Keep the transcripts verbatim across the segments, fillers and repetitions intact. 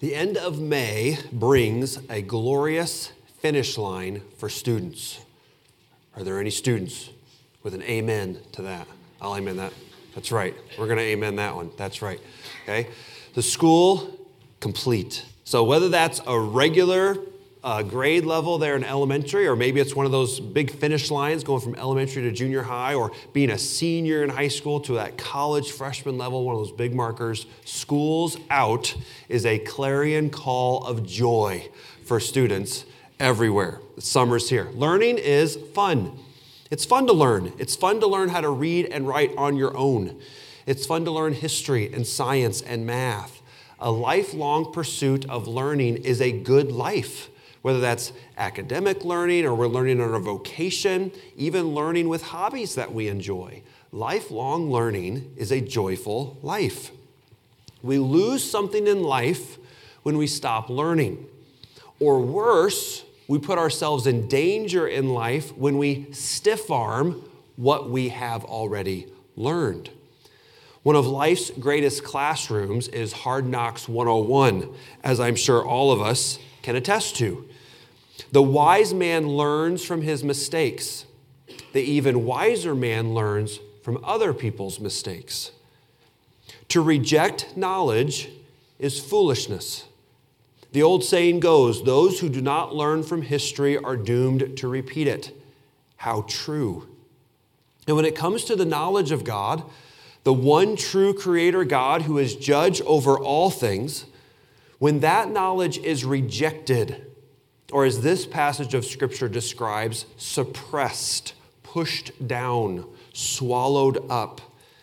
The end of May brings a glorious finish line for students. Are there any students with an amen to that? I'll amen that. That's right. We're going to amen that one. That's right. Okay. The school complete. So whether that's a regular uh, grade level there in elementary, or maybe it's one of those big finish lines going from elementary to junior high, or being a senior in high school to that college freshman level, one of those big markers, school's out is a clarion call of joy for students everywhere. The summer's here. Learning is fun. It's fun to learn. It's fun to learn how to read and write on your own. It's fun to learn history and science and math. A lifelong pursuit of learning is a good life, whether that's academic learning or we're learning on a vocation, even learning with hobbies that we enjoy. Lifelong learning is a joyful life. We lose something in life when we stop learning. Or worse, we put ourselves in danger in life when we stiff-arm what we have already learned. One of life's greatest classrooms is Hard Knocks one oh one, as I'm sure all of us can attest to. The wise man learns from his mistakes. The even wiser man learns from other people's mistakes. To reject knowledge is foolishness. The old saying goes, those who do not learn from history are doomed to repeat it. How true. And when it comes to the knowledge of God, the one true creator God who is judge over all things, when that knowledge is rejected, or as this passage of Scripture describes, suppressed, pushed down, swallowed up,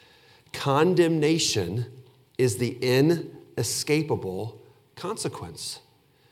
condemnation is the inescapable consequence.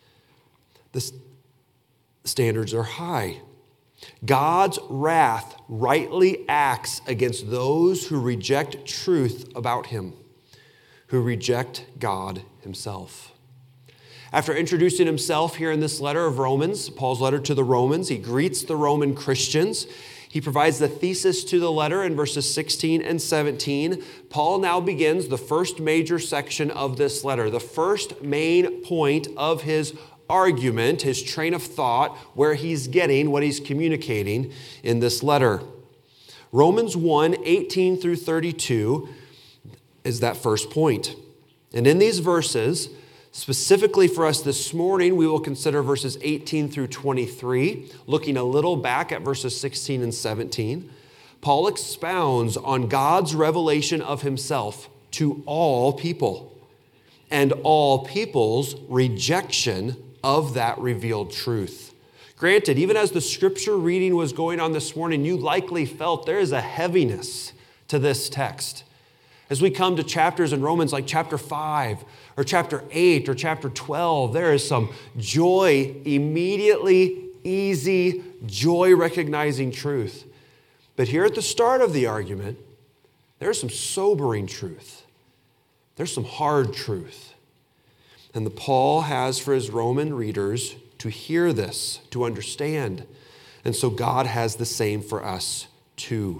The standards are high. God's wrath rightly acts against those who reject truth about him, who reject God himself. After introducing himself here in this letter of Romans, Paul's letter to the Romans, he greets the Roman Christians. He provides the thesis to the letter in verses sixteen and seventeen. Paul now begins the first major section of this letter, the first main point of his argument, his train of thought, where he's getting what he's communicating in this letter. Romans one, eighteen through thirty-two is that first point. And in these verses, specifically for us this morning, we will consider verses eighteen through twenty-three, looking a little back at verses sixteen and seventeen. Paul expounds on God's revelation of himself to all people and all people's rejection of that revealed truth. Granted, even as the scripture reading was going on this morning, you likely felt there is a heaviness to this text. As we come to chapters in Romans like chapter five or chapter eight or chapter twelve, there is some joy, immediately easy, joy-recognizing truth. But here at the start of the argument, there's some sobering truth. There's some hard truth. And the Paul has for his Roman readers to hear this, to understand. And so God has the same for us too.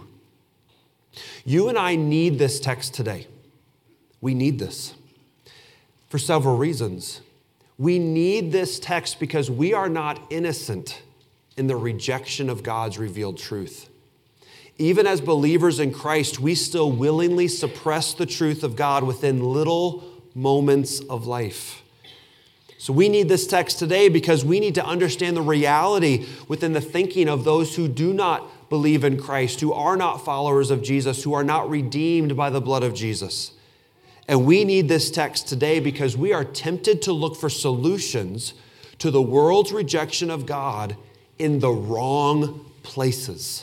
You and I need this text today. We need this for several reasons. We need this text because we are not innocent in the rejection of God's revealed truth. Even as believers in Christ, we still willingly suppress the truth of God within little moments of life. So we need this text today because we need to understand the reality within the thinking of those who do not believe in Christ, who are not followers of Jesus, who are not redeemed by the blood of Jesus. And we need this text today because we are tempted to look for solutions to the world's rejection of God in the wrong places.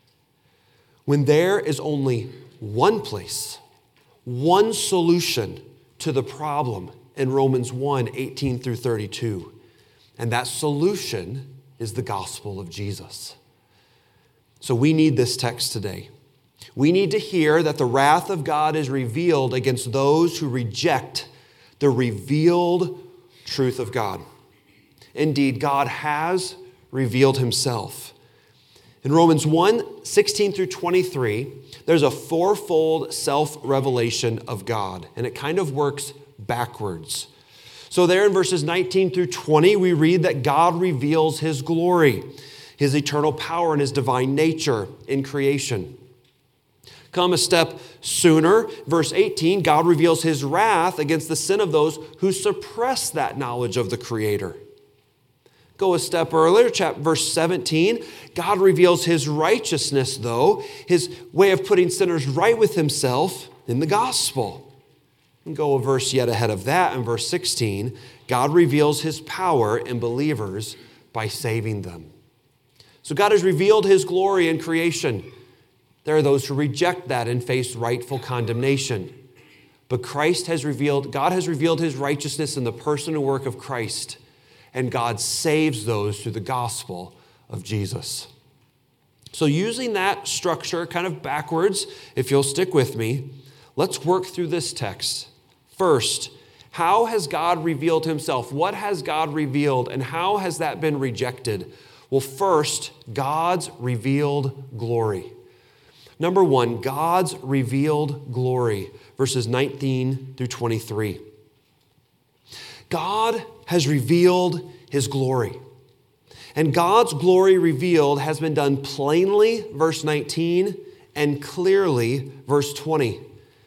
When there is only one place, one solution to the problem in Romans one, eighteen through thirty-two. And that solution is the gospel of Jesus. So we need this text today. We need to hear that the wrath of God is revealed against those who reject the revealed truth of God. Indeed, God has revealed himself. In Romans one, sixteen through twenty-three, there's a fourfold self-revelation of God, and it kind of works backwards. So there in verses nineteen through twenty, we read that God reveals his glory, his eternal power, and his divine nature in creation. Come a step sooner, verse eighteen, God reveals his wrath against the sin of those who suppress that knowledge of the Creator. Go a step earlier, chapter, verse seventeen, God reveals his righteousness, though, his way of putting sinners right with himself in the gospel. And go a verse yet ahead of that, in verse sixteen, God reveals his power in believers by saving them. So God has revealed his glory in creation. There are those who reject that and face rightful condemnation. But Christ has revealed, God has revealed his righteousness in the person and work of Christ. And God saves those through the gospel of Jesus. So using that structure kind of backwards, if you'll stick with me, let's work through this text. First, how has God revealed himself? What has God revealed, and how has that been rejected? Well, first, God's revealed glory. Number one, God's revealed glory, verses nineteen through twenty-three. God has revealed his glory. And God's glory revealed has been done plainly, verse nineteen, and clearly, verse twenty.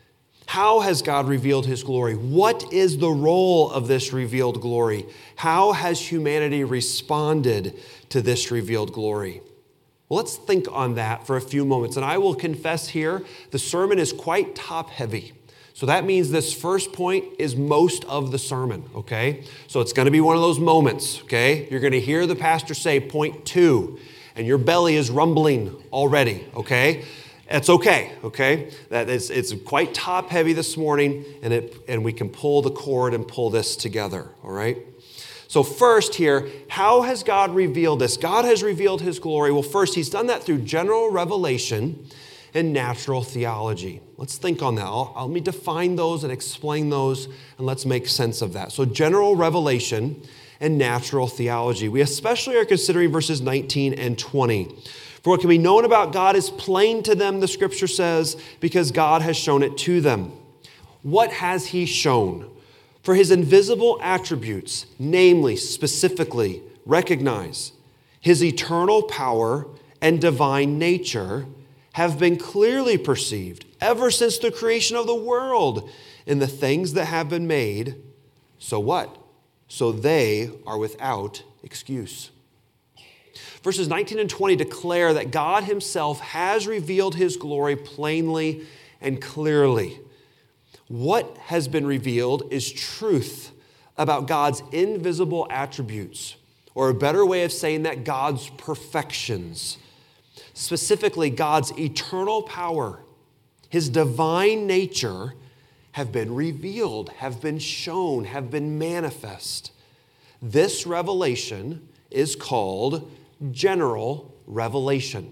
How has God revealed his glory? What is the role of this revealed glory? How has humanity responded to this revealed glory? Well, let's think on that for a few moments. And I will confess here, the sermon is quite top-heavy. So that means this first point is most of the sermon, okay? So it's going to be one of those moments, okay? You're going to hear the pastor say point two, and your belly is rumbling already, okay? It's okay, okay? That is, it's quite top-heavy this morning, and it and we can pull the cord and pull this together, all right? So first here, how has God revealed this? God has revealed his glory. Well, first, he's done that through general revelation and natural theology. Let's think on that. I'll, I'll, let me define those and explain those, and let's make sense of that. So general revelation and natural theology. We especially are considering verses nineteen and twenty. For what can be known about God is plain to them, the scripture says, because God has shown it to them. What has he shown? For his invisible attributes, namely, specifically, recognize his eternal power and divine nature have been clearly perceived ever since the creation of the world in the things that have been made. So what? So they are without excuse. Verses nineteen and twenty declare that God himself has revealed his glory plainly and clearly. What has been revealed is truth about God's invisible attributes, or a better way of saying that, God's perfections. Specifically, God's eternal power, his divine nature have been revealed, have been shown, have been manifest. This revelation is called general revelation,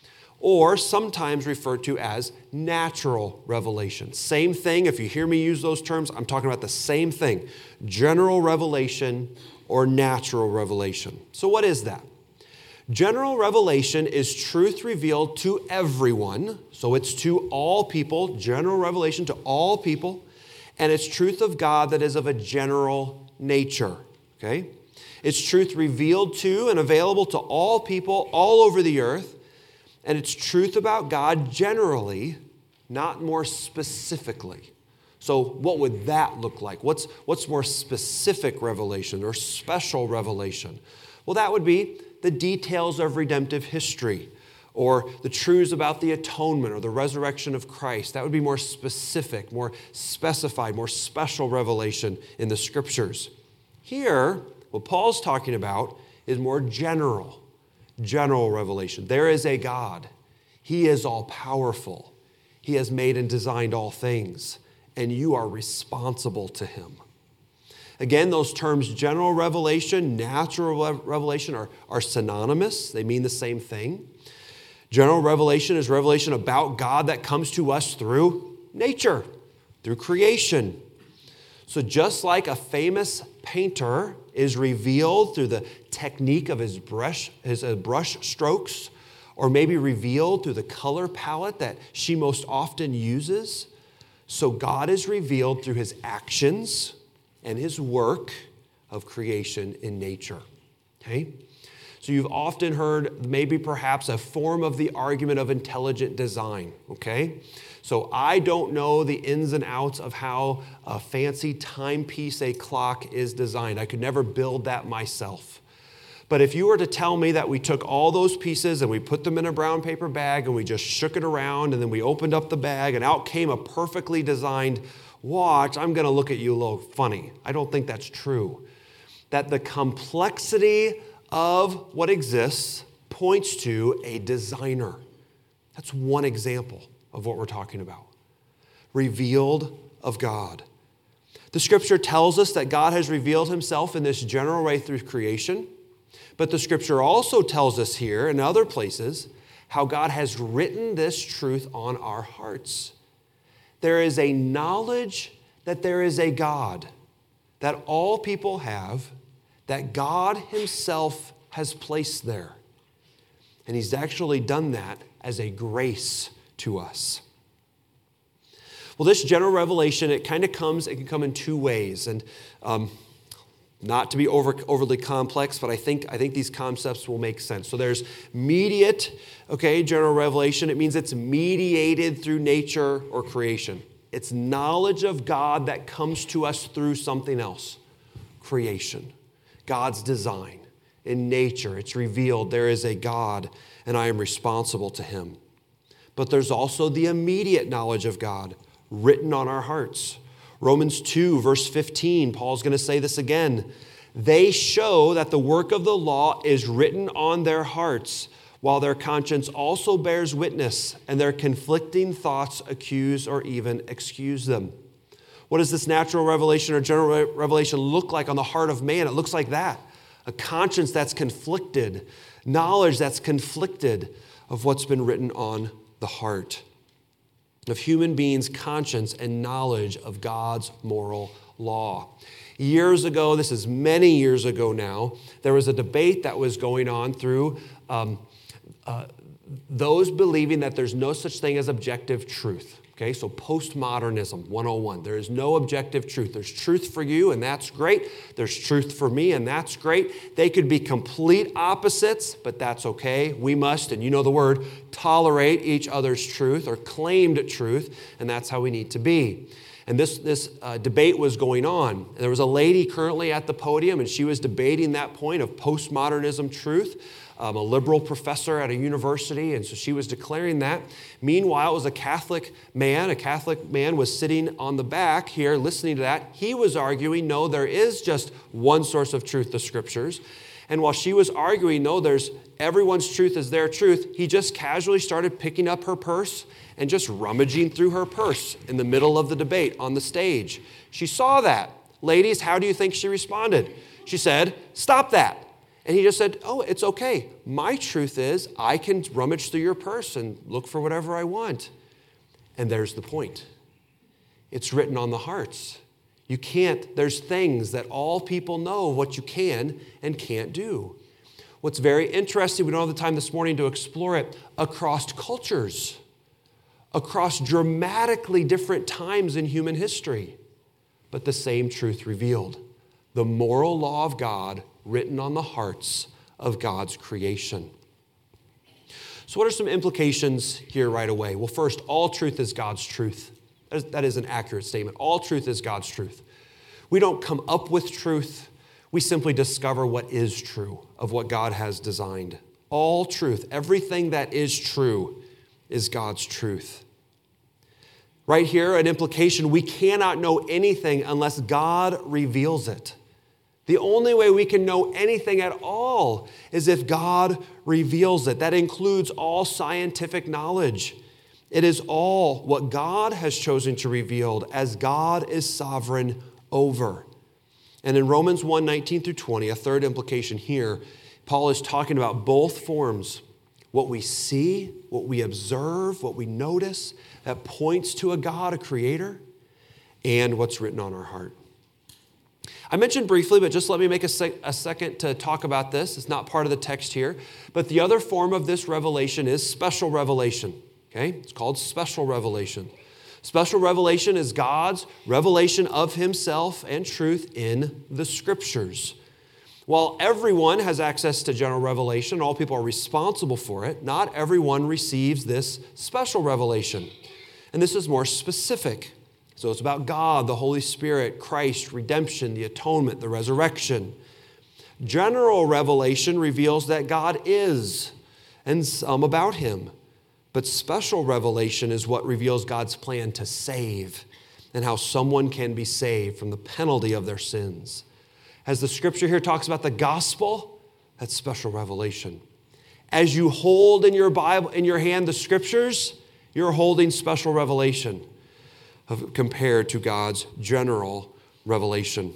or sometimes referred to as natural revelation. Same thing. If you hear me use those terms, I'm talking about the same thing. General revelation or natural revelation. So what is that? General revelation is truth revealed to everyone. So it's to all people, general revelation to all people, and it's truth of God that is of a general nature, okay? It's truth revealed to and available to all people all over the earth, and it's truth about God generally, not more specifically. So what would that look like? What's, what's more specific revelation or special revelation? Well, that would be the details of redemptive history, or the truths about the atonement or the resurrection of Christ. That would be more specific, more specified, more special revelation in the scriptures. Here, what Paul's talking about is more general, general revelation. There is a God. He is all-powerful. He has made and designed all things, and you are responsible to him. Again, those terms, general revelation, natural revelation, are, are synonymous. They mean the same thing. General revelation is revelation about God that comes to us through nature, through creation. So just like a famous painter is revealed through the technique of his brush, his brush strokes, or maybe revealed through the color palette that she most often uses, so God is revealed through his actions and his work of creation in nature. Okay? So you've often heard maybe perhaps a form of the argument of intelligent design, okay? So I don't know the ins and outs of how a fancy timepiece, a clock, is designed. I could never build that myself. But if you were to tell me that we took all those pieces and we put them in a brown paper bag and we just shook it around and then we opened up the bag and out came a perfectly designed watch, I'm going to look at you a little funny. I don't think that's true. That the complexity of what exists points to a designer. That's one example of what we're talking about. Revealed of God. The scripture tells us that God has revealed himself in this general way through creation, but the scripture also tells us here and other places how God has written this truth on our hearts. There is a knowledge that there is a God that all people have, that God himself has placed there. And he's actually done that as a grace to us. Well, this general revelation, it kind of comes, it can come in two ways. And um, not to be over, overly complex, but I think, I think these concepts will make sense. So there's mediate, okay, general revelation. It means it's mediated through nature or creation. It's knowledge of God that comes to us through something else, creation. God's design. In nature, it's revealed there is a God and I am responsible to him. But there's also the immediate knowledge of God written on our hearts. Romans two, verse fifteen, Paul's going to say this again. They show that the work of the law is written on their hearts, while their conscience also bears witness, and their conflicting thoughts accuse or even excuse them. What does this natural revelation or general revelation look like on the heart of man? It looks like that. A conscience that's conflicted, knowledge that's conflicted of what's been written on the heart. Of human beings' conscience and knowledge of God's moral law. Years ago, this is many years ago now, there was a debate that was going on through um, uh, those believing that there's no such thing as objective truth. Okay, so postmodernism one oh one. There is no objective truth. There's truth for you, and that's great. There's truth for me, and that's great. They could be complete opposites, but that's okay. We must, and you know the word, tolerate each other's truth or claimed truth, and that's how we need to be. And this, this uh, debate was going on. There was a lady currently at the podium, and she was debating that point of postmodernism truth. Um, a liberal professor at a university, and so she was declaring that. Meanwhile, it was a Catholic man. A Catholic man was sitting on the back here listening to that. He was arguing, no, there is just one source of truth, the scriptures. And while she was arguing, no, there's everyone's truth is their truth, he just casually started picking up her purse and just rummaging through her purse in the middle of the debate on the stage. She saw that. Ladies, how do you think she responded? She said, "Stop that." And he just said, "Oh, it's okay. My truth is I can rummage through your purse and look for whatever I want." And there's the point. It's written on the hearts. You can't, there's things that all people know what you can and can't do. What's very interesting, we don't have the time this morning to explore it, across cultures, across dramatically different times in human history, but the same truth revealed. The moral law of God written on the hearts of God's creation. So what are some implications here right away? Well, first, all truth is God's truth. That is, that is an accurate statement. All truth is God's truth. We don't come up with truth. We simply discover what is true of what God has designed. All truth, everything that is true, is God's truth. Right here, an implication, we cannot know anything unless God reveals it. The only way we can know anything at all is if God reveals it. That includes all scientific knowledge. It is all what God has chosen to reveal as God is sovereign over. And in Romans one, nineteen through twenty, a third implication here, Paul is talking about both forms. What we see, what we observe, what we notice, that points to a God, a creator, and what's written on our heart. I mentioned briefly, but just let me make a, sec- a second to talk about this. It's not part of the text here. But the other form of this revelation is special revelation. Okay? It's called special revelation. Special revelation is God's revelation of himself and truth in the Scriptures. While everyone has access to general revelation, all people are responsible for it, not everyone receives this special revelation. And this is more specific. So it's about God, the Holy Spirit, Christ, redemption, the atonement, the resurrection. General revelation reveals that God is and some about him. But special revelation is what reveals God's plan to save and how someone can be saved from the penalty of their sins. As the scripture here talks about the gospel, that's special revelation. As you hold in your Bible, in your hand, the scriptures, you're holding special revelation of, compared to God's general revelation.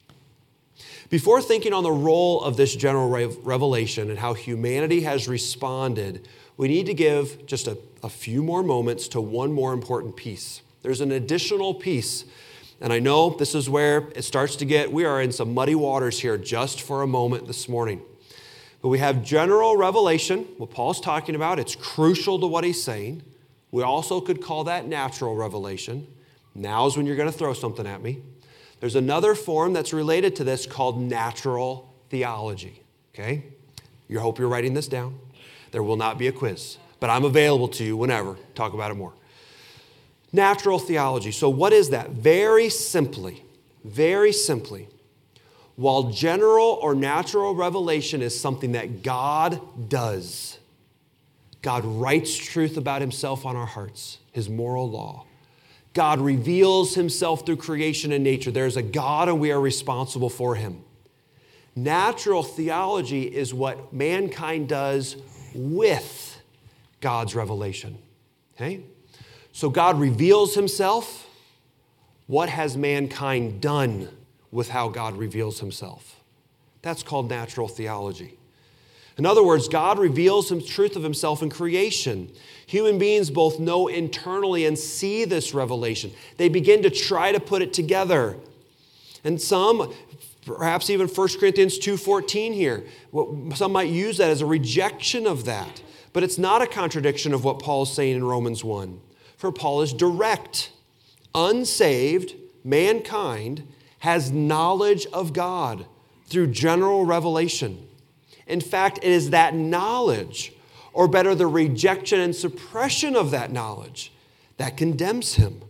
Before thinking on the role of this general revelation and how humanity has responded, we need to give just a, a few more moments to one more important piece. There's an additional piece. And I know this is where it starts to get, we are in some muddy waters here just for a moment this morning. But we have general revelation, what Paul's talking about. It's crucial to what he's saying. We also could call that natural revelation. Now's when you're going to throw something at me. There's another form that's related to this called natural theology. Okay? You hope you're writing this down. There will not be a quiz, but I'm available to you whenever. Talk about it more. Natural theology. So what is that? Very simply, very simply, while general or natural revelation is something that God does, God writes truth about himself on our hearts, his moral law. God reveals himself through creation and nature. There's a God and we are responsible for him. Natural theology is what mankind does with God's revelation. Okay? So God reveals himself. What has mankind done with how God reveals himself? That's called natural theology. In other words, God reveals the truth of himself in creation. Human beings both know internally and see this revelation. They begin to try to put it together. And some, perhaps even First Corinthians two fourteen here, some might use that as a rejection of that. But it's not a contradiction of what Paul is saying in Romans one. For Paul is direct. Unsaved mankind has knowledge of God through general revelation. In fact, it is that knowledge, or better, the rejection and suppression of that knowledge, that condemns him.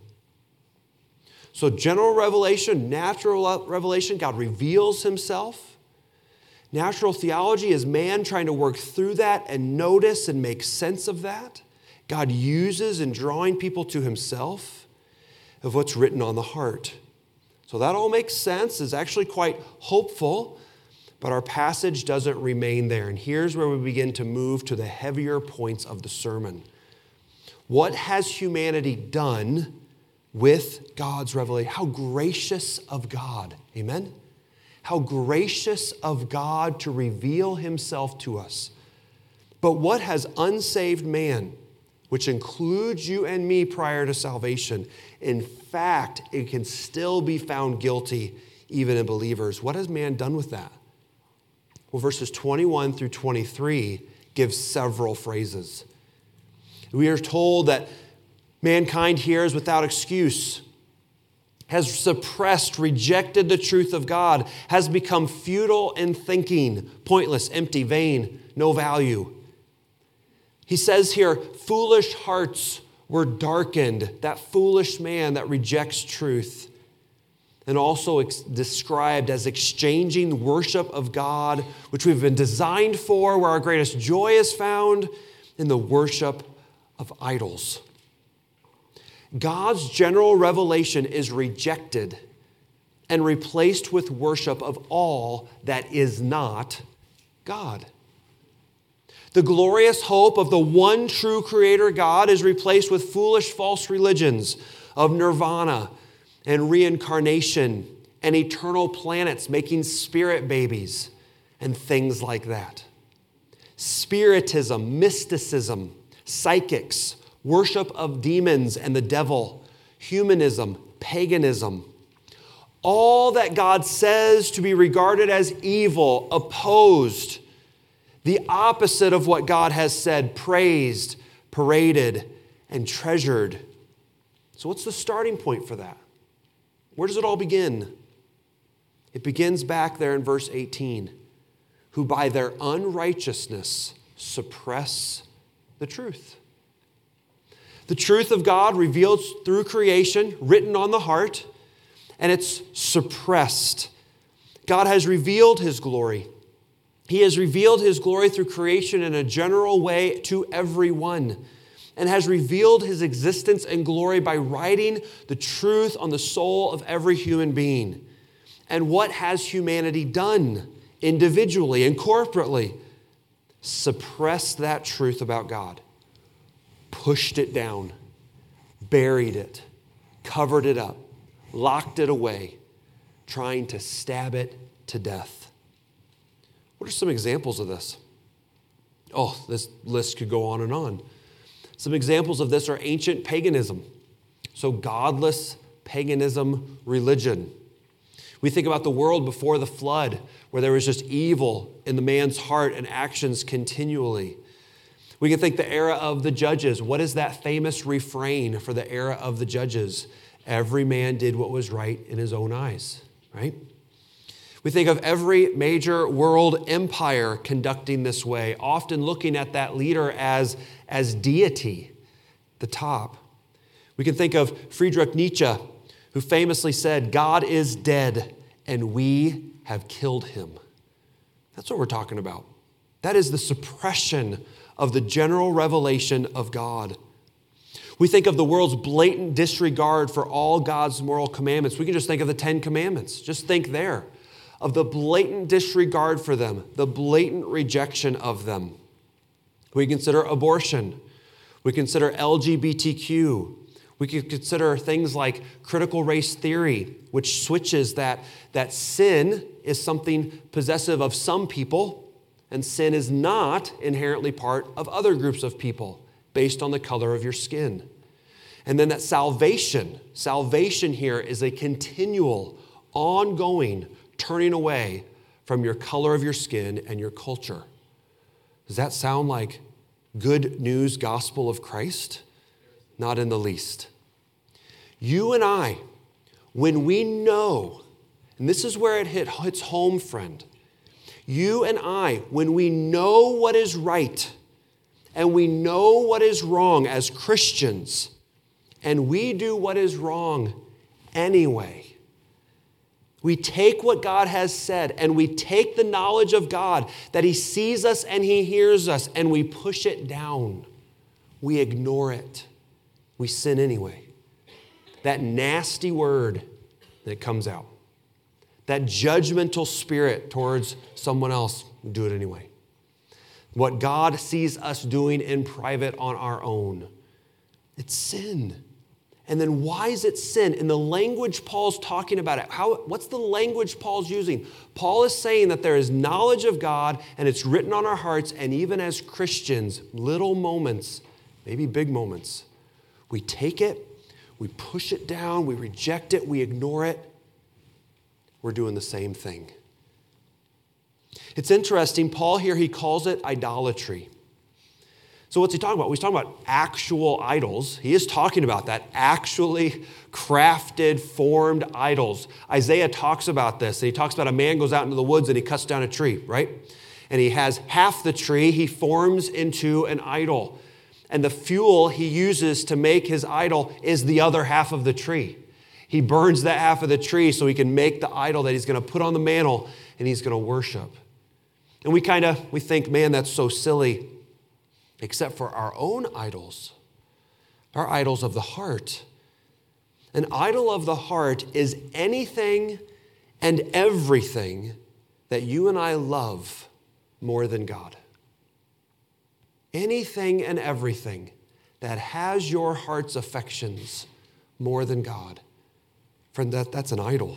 So general revelation, natural revelation, God reveals himself. Natural theology is man trying to work through that and notice and make sense of that. God uses in drawing people to himself of what's written on the heart. So that all makes sense, is actually quite hopeful, but our passage doesn't remain there. And here's where we begin to move to the heavier points of the sermon. What has humanity done with God's revelation? How gracious of God. Amen? How gracious of God to reveal himself to us. But what has unsaved man, which includes you and me prior to salvation, in fact, it can still be found guilty even in believers. What has man done with that? Well, verses twenty-one through twenty-three give several phrases. We are told that mankind here is without excuse, has suppressed, rejected the truth of God, has become futile in thinking, pointless, empty, vain, no value. He says here, foolish hearts were darkened, that foolish man that rejects truth. And also ex- described as exchanging worship of God, which we've been designed for, where our greatest joy is found in the worship of idols. God's general revelation is rejected and replaced with worship of all that is not God. The glorious hope of the one true Creator God is replaced with foolish false religions of nirvana and reincarnation and eternal planets making spirit babies and things like that. Spiritism, mysticism, psychics, worship of demons and the devil, humanism, paganism. All that God says to be regarded as evil, opposed, the opposite of what God has said, praised, paraded, and treasured. So what's the starting point for that? Where does it all begin? It begins back there in verse eighteen. Who by their unrighteousness suppress the truth. The truth of God revealed through creation, written on the heart, and it's suppressed. God has revealed his glory. He has revealed his glory through creation in a general way to everyone, and has revealed his existence and glory by writing the truth on the soul of every human being. And what has humanity done individually and corporately? Suppressed that truth about God, pushed it down, buried it, covered it up, locked it away, trying to stab it to death. What are some examples of this? Oh, this list could go on and on. Some examples of this are ancient paganism. So godless paganism religion. We think about the world before the flood, where there was just evil in the man's heart and actions continually. We can think the era of the judges. What is that famous refrain for the era of the judges? Every man did what was right in his own eyes, right? We think of every major world empire conducting this way, often looking at that leader as, as deity, the top. We can think of Friedrich Nietzsche, who famously said, God is dead and we have killed him. That's what we're talking about. That is the suppression of the general revelation of God. We think of the world's blatant disregard for all God's moral commandments. We can just think of the Ten Commandments. Just think there of the blatant disregard for them, the blatant rejection of them. We consider abortion. We consider L G B T Q. We could consider things like critical race theory, which switches that, that sin is something possessive of some people, and sin is not inherently part of other groups of people based on the color of your skin. And then that salvation, salvation here is a continual, ongoing turning away from your color of your skin and your culture. Does that sound like good news gospel of Christ? Not in the least. You and I, when we know, and this is where it hit, hits home, friend. You and I, when we know what is right and we know what is wrong as Christians, and we do what is wrong anyway, we take what God has said and we take the knowledge of God that he sees us and he hears us, and we push it down. We ignore it. We sin anyway. That nasty word that comes out, that judgmental spirit towards someone else, we do it anyway. What God sees us doing in private on our own, it's sin. And then why is it sin? In the language Paul's talking about it, how, what's the language Paul's using? Paul is saying that there is knowledge of God and it's written on our hearts, and even as Christians, little moments, maybe big moments, we take it, we push it down, we reject it, we ignore it. We're doing the same thing. It's interesting, Paul here, he calls it idolatry. So what's he talking about? Well, he's talking about actual idols. He is talking about that, actually crafted, formed idols. Isaiah talks about this. He talks about a man goes out into the woods and he cuts down a tree, right? And he has half the tree he forms into an idol. And the fuel he uses to make his idol is the other half of the tree. He burns that half of the tree so he can make the idol that he's going to put on the mantle and he's going to worship. And we kind of, we think, man, that's so silly. Except for our own idols, our idols of the heart. An idol of the heart is anything and everything that you and I love more than God. Anything and everything that has your heart's affections more than God. Friend, that, that's an idol.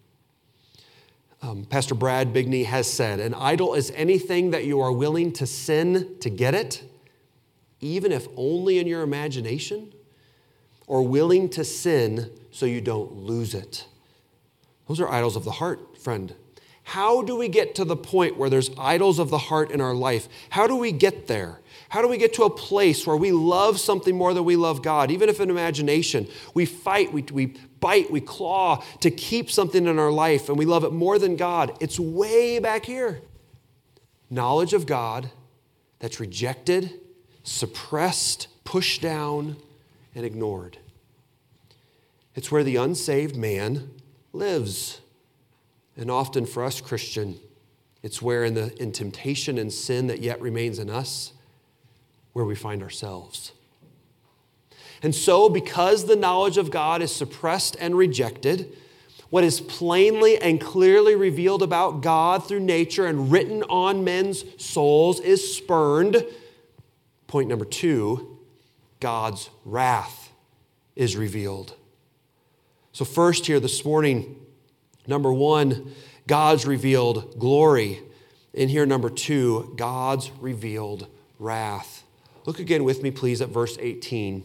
Um, Pastor Brad Bigney has said, an idol is anything that you are willing to sin to get it, even if only in your imagination, or willing to sin so you don't lose it. Those are idols of the heart, friend. How do we get to the point where there's idols of the heart in our life? How do we get there? How do we get to a place where we love something more than we love God? Even if in imagination, we fight, we, we bite, we claw to keep something in our life, and we love it more than God. It's way back here. Knowledge of God that's rejected, suppressed, pushed down, and ignored. It's where the unsaved man lives. And often for us, Christian, it's where in the in temptation and sin that yet remains in us, where we find ourselves. And so, because the knowledge of God is suppressed and rejected, what is plainly and clearly revealed about God through nature and written on men's souls is spurned. Point number two, God's wrath is revealed. So first here this morning, number one, God's revealed glory. And here, number two, God's revealed wrath. Look again with me, please, at verse eighteen.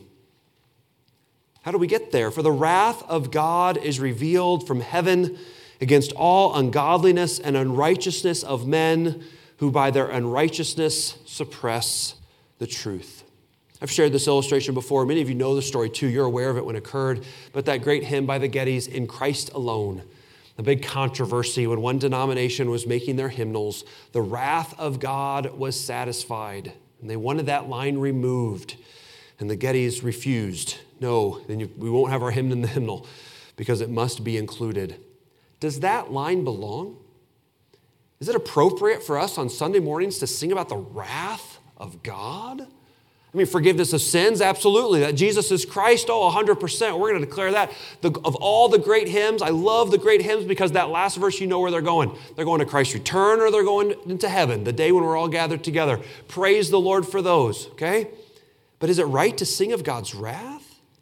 How do we get there? For the wrath of God is revealed from heaven against all ungodliness and unrighteousness of men who by their unrighteousness suppress the truth. I've shared this illustration before. Many of you know the story too. You're aware of it when it occurred. But that great hymn by the Gettys, In Christ Alone, the big controversy when one denomination was making their hymnals, the wrath of God was satisfied. And they wanted that line removed. And the Gettys refused. No, then you, we won't have our hymn in the hymnal because it must be included. Does that line belong? Is it appropriate for us on Sunday mornings to sing about the wrath of God? I mean, forgiveness of sins, absolutely. That Jesus is Christ, oh, one hundred percent. We're going to declare that. The, of all the great hymns, I love the great hymns because that last verse, you know where they're going. They're going to Christ's return or they're going into heaven, the day when we're all gathered together. Praise the Lord for those, okay? But is it right to sing of God's wrath?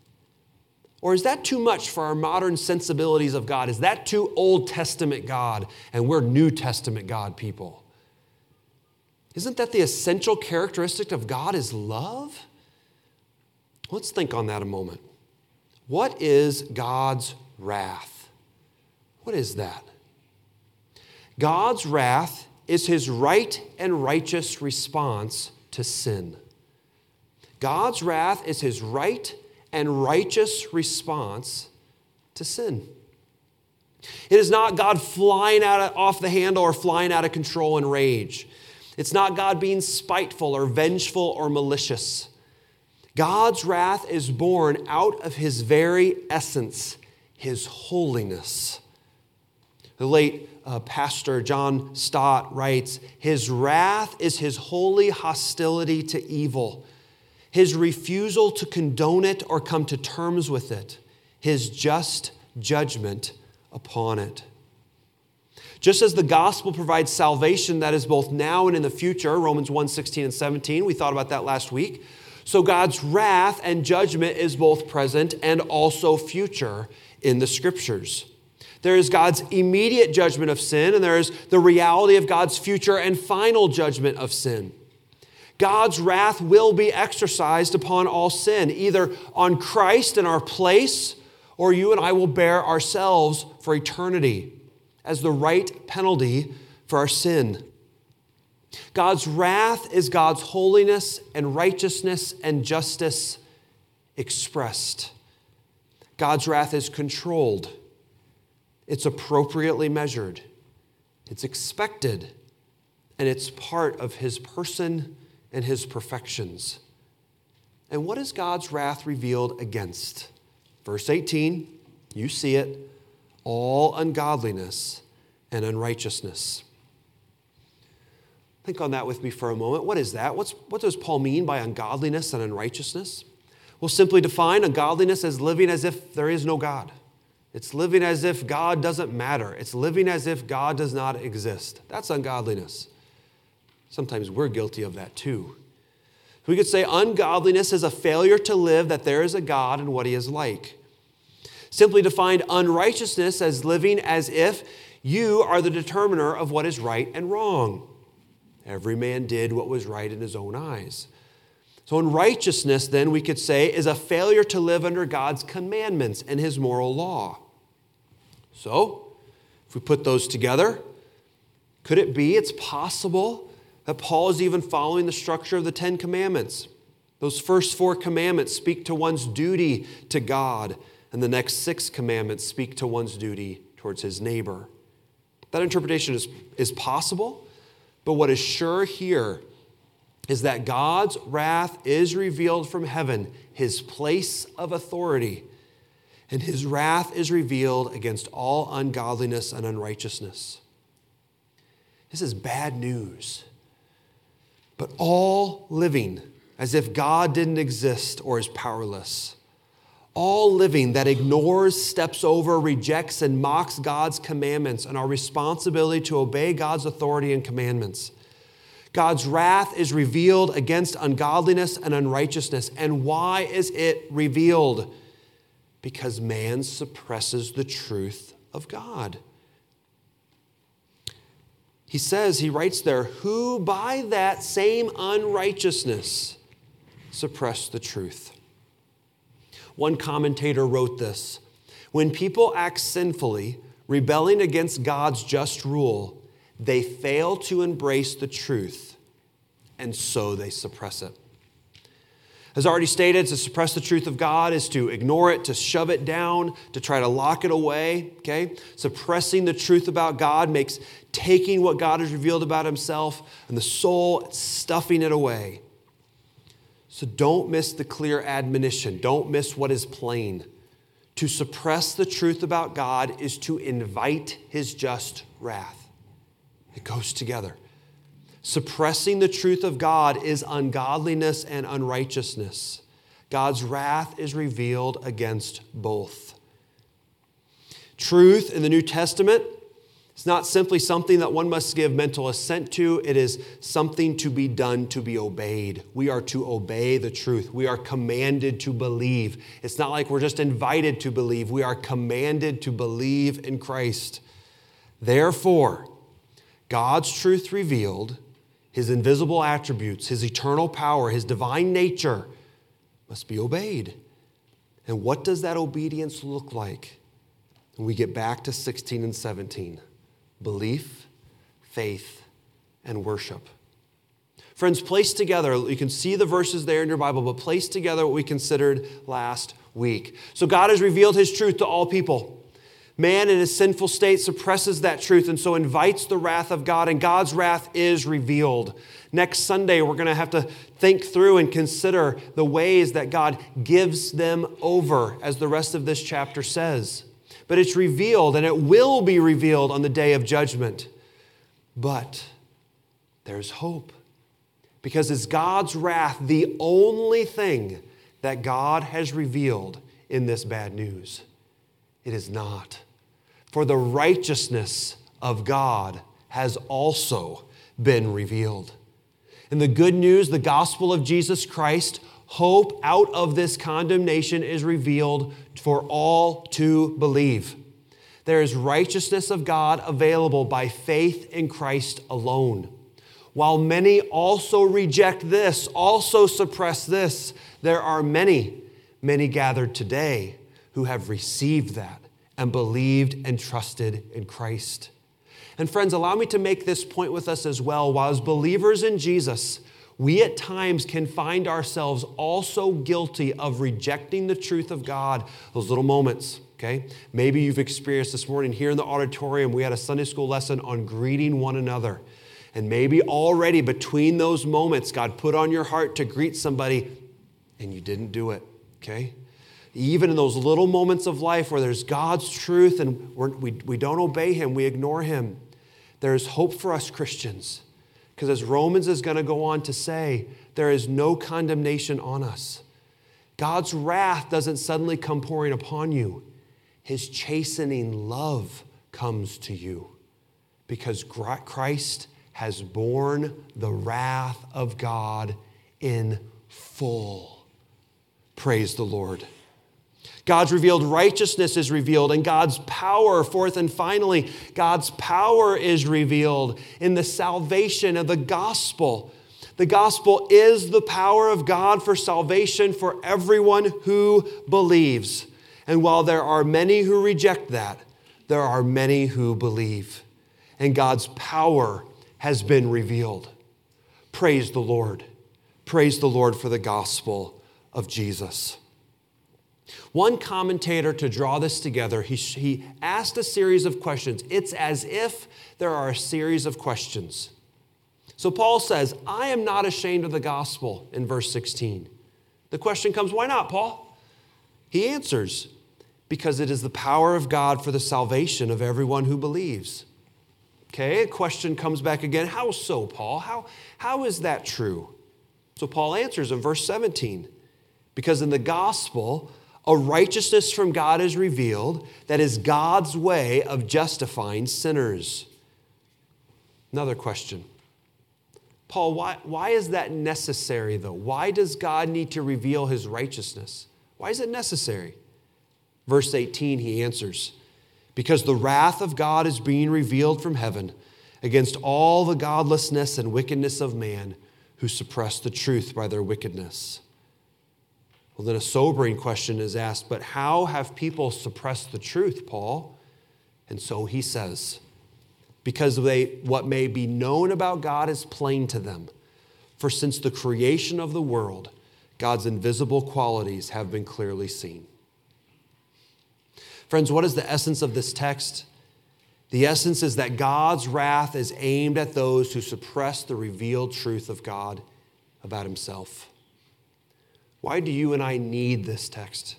Or is that too much for our modern sensibilities of God? Is that too Old Testament God and we're New Testament God people? Isn't that the essential characteristic of God is love? Let's think on that a moment. What is God's wrath? What is that? God's wrath is his right and righteous response to sin. God's wrath is his right and righteous response to sin. It is not God flying out of, off the handle or flying out of control in rage. It's not God being spiteful or vengeful or malicious. God's wrath is born out of his very essence, his holiness. The late uh, pastor John Stott writes, his wrath is his holy hostility to evil, his refusal to condone it or come to terms with it, his just judgment upon it. Just as the gospel provides salvation that is both now and in the future, Romans one, sixteen and seventeen, we thought about that last week, so God's wrath and judgment is both present and also future in the Scriptures. There is God's immediate judgment of sin, and there is the reality of God's future and final judgment of sin. God's wrath will be exercised upon all sin, either on Christ in our place, or you and I will bear ourselves for eternity as the right penalty for our sin. God's wrath is God's holiness and righteousness and justice expressed. God's wrath is controlled. It's appropriately measured. It's expected. And it's part of his person and his perfections. And what is God's wrath revealed against? Verse eighteen, you see it, all ungodliness and unrighteousness. Think on that with me for a moment. What is that? What's, what does Paul mean by ungodliness and unrighteousness? We'll simply define ungodliness as living as if there is no God. It's living as if God doesn't matter. It's living as if God does not exist. That's ungodliness. Sometimes we're guilty of that too. We could say ungodliness is a failure to live that there is a God and what he is like. Simply defined unrighteousness as living as if you are the determiner of what is right and wrong. Every man did what was right in his own eyes. So unrighteousness, then, we could say, is a failure to live under God's commandments and his moral law. So, if we put those together, Could it be it's possible that Paul is even following the structure of the Ten Commandments? Those first four commandments speak to one's duty to God, and the next six commandments speak to one's duty towards his neighbor. That interpretation is, is possible, but what is sure here is that God's wrath is revealed from heaven, his place of authority, and his wrath is revealed against all ungodliness and unrighteousness. This is bad news, but all living as if God didn't exist or is powerless. All living that ignores, steps over, rejects, and mocks God's commandments and our responsibility to obey God's authority and commandments. God's wrath is revealed against ungodliness and unrighteousness. And why is it revealed? Because man suppresses the truth of God. He says, he writes there, who by that same unrighteousness suppress the truth. One commentator wrote this: when people act sinfully, rebelling against God's just rule, they fail to embrace the truth, and so they suppress it. As already stated, to suppress the truth of God is to ignore it, to shove it down, to try to lock it away, okay? Suppressing the truth about God makes taking what God has revealed about himself and the soul, stuffing it away. So don't miss the clear admonition. Don't miss what is plain. To suppress the truth about God is to invite his just wrath. It goes together. Suppressing the truth of God is ungodliness and unrighteousness. God's wrath is revealed against both. Truth in the New Testament is not simply something that one must give mental assent to. It is something to be done, to be obeyed. We are to obey the truth. We are commanded to believe. It's not like we're just invited to believe. We are commanded to believe in Christ. Therefore, God's truth revealed, his invisible attributes, his eternal power, his divine nature must be obeyed. And what does that obedience look like? And we get back to sixteen and seventeen. Belief, faith, and worship. Friends, place together, you can see the verses there in your Bible, but place together what we considered last week. So God has revealed his truth to all people. Man in his sinful state suppresses that truth and so invites the wrath of God, and God's wrath is revealed. Next Sunday, we're going to have to think through and consider the ways that God gives them over, as the rest of this chapter says. But it's revealed, and it will be revealed on the day of judgment. But there's hope, because is God's wrath the only thing that God has revealed in this bad news? It is not. For the righteousness of God has also been revealed. In the good news, the gospel of Jesus Christ, hope out of this condemnation is revealed for all to believe. There is righteousness of God available by faith in Christ alone. While many also reject this, also suppress this, there are many, many gathered today who have received that and believed and trusted in Christ. And friends, allow me to make this point with us as well. While as believers in Jesus, we at times can find ourselves also guilty of rejecting the truth of God. Those little moments, okay? Maybe you've experienced this morning here in the auditorium, we had a Sunday school lesson on greeting one another. And maybe already between those moments, God put on your heart to greet somebody and you didn't do it, okay? Even in those little moments of life where there's God's truth and we're, we, we don't obey him, we ignore him, there's hope for us Christians. Because as Romans is going to go on to say, there is no condemnation on us. God's wrath doesn't suddenly come pouring upon you. His chastening love comes to you because Christ has borne the wrath of God in full. Praise the Lord. God's revealed righteousness is revealed, and God's power, fourth and finally, God's power is revealed in the salvation of the gospel. The gospel is the power of God for salvation for everyone who believes. And while there are many who reject that, there are many who believe. and God's power has been revealed. Praise the Lord. Praise the Lord for the gospel of Jesus. One commentator, to draw this together, he, he asked a series of questions. It's as if there are a series of questions. So Paul says, I am not ashamed of the gospel in verse sixteen. The question comes, why not, Paul? He answers, because it is the power of God for the salvation of everyone who believes. Okay, a question comes back again. How so, Paul? How, how is that true? So Paul answers in verse seventeen, because in the gospel, a righteousness from God is revealed that is God's way of justifying sinners. Another question. Paul, why, why is that necessary, though? Why does God need to reveal his righteousness? Why is it necessary? Verse eighteen, he answers, because the wrath of God is being revealed from heaven against all the godlessness and wickedness of man who suppress the truth by their wickedness. Well, then a sobering question is asked, but how have people suppressed the truth, Paul? And so he says, because they, what may be known about God is plain to them. For since the creation of the world, God's invisible qualities have been clearly seen. Friends, what is the essence of this text? The essence is that God's wrath is aimed at those who suppress the revealed truth of God about himself. Why do you and I need this text?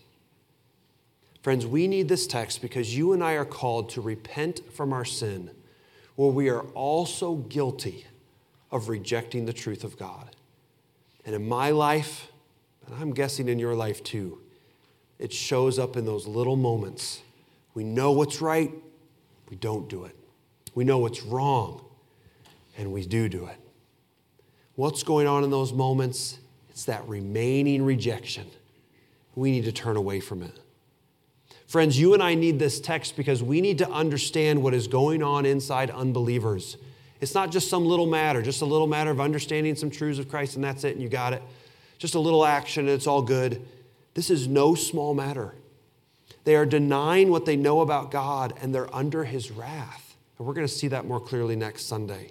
Friends, we need this text because you and I are called to repent from our sin, where we are also guilty of rejecting the truth of God. And in my life, and I'm guessing in your life too, it shows up in those little moments. We know what's right, we don't do it. We know what's wrong, and we do do it. What's going on in those moments? It's that remaining rejection. We need to turn away from it. Friends, you and I need this text because we need to understand what is going on inside unbelievers. It's not just some little matter, just a little matter of understanding some truths of Christ, and that's it, and you got it. Just a little action, and it's all good. This is no small matter. They are denying what they know about God, and they're under his wrath. And we're going to see that more clearly next Sunday.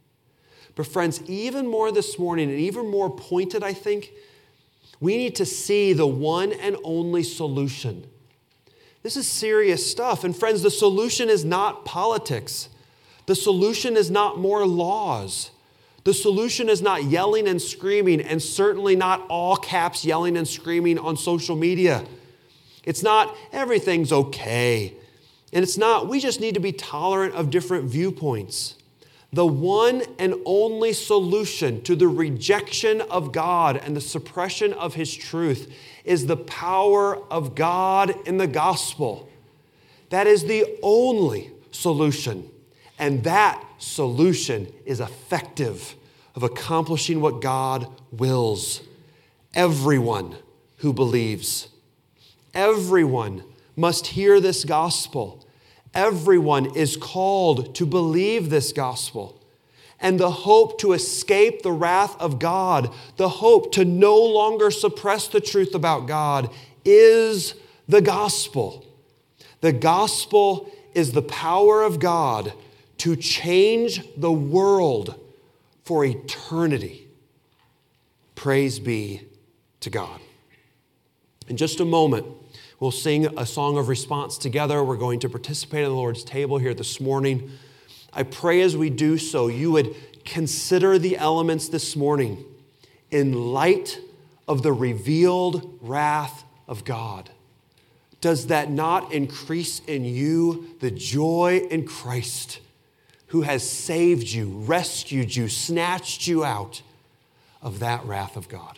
But friends, even more this morning, and even more pointed, I think, we need to see the one and only solution. This is serious stuff. And friends, the solution is not politics. The solution is not more laws. The solution is not yelling and screaming, and certainly not all caps yelling and screaming on social media. It's not everything's okay. And it's not, we just need to be tolerant of different viewpoints. The one and only solution to the rejection of God and the suppression of his truth is the power of God in the gospel. That is the only solution. And that solution is effective of accomplishing what God wills. Everyone who believes, everyone must hear this gospel. Everyone is called to believe this gospel. And the hope to escape the wrath of God, the hope to no longer suppress the truth about God, is the gospel. The gospel is the power of God to change the world for eternity. Praise be to God. In just a moment, we'll sing a song of response together. We're going to participate in the Lord's table here this morning. I pray as we do so, you would consider the elements this morning in light of the revealed wrath of God. Does that not increase in you the joy in Christ, who has saved you, rescued you, snatched you out of that wrath of God?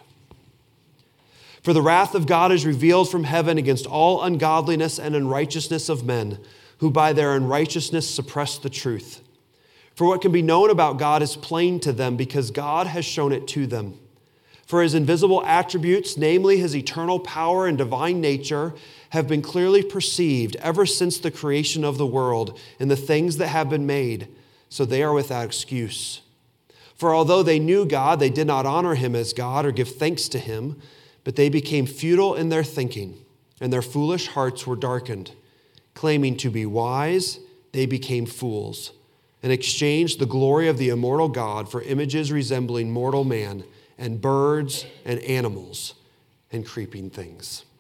For the wrath of God is revealed from heaven against all ungodliness and unrighteousness of men, who by their unrighteousness suppress the truth. For what can be known about God is plain to them, because God has shown it to them. For his invisible attributes, namely his eternal power and divine nature, have been clearly perceived ever since the creation of the world in the things that have been made, so they are without excuse. For although they knew God, they did not honor him as God or give thanks to him, but they became futile in their thinking, and their foolish hearts were darkened. Claiming to be wise, they became fools, and exchanged the glory of the immortal God for images resembling mortal man and birds and animals and creeping things.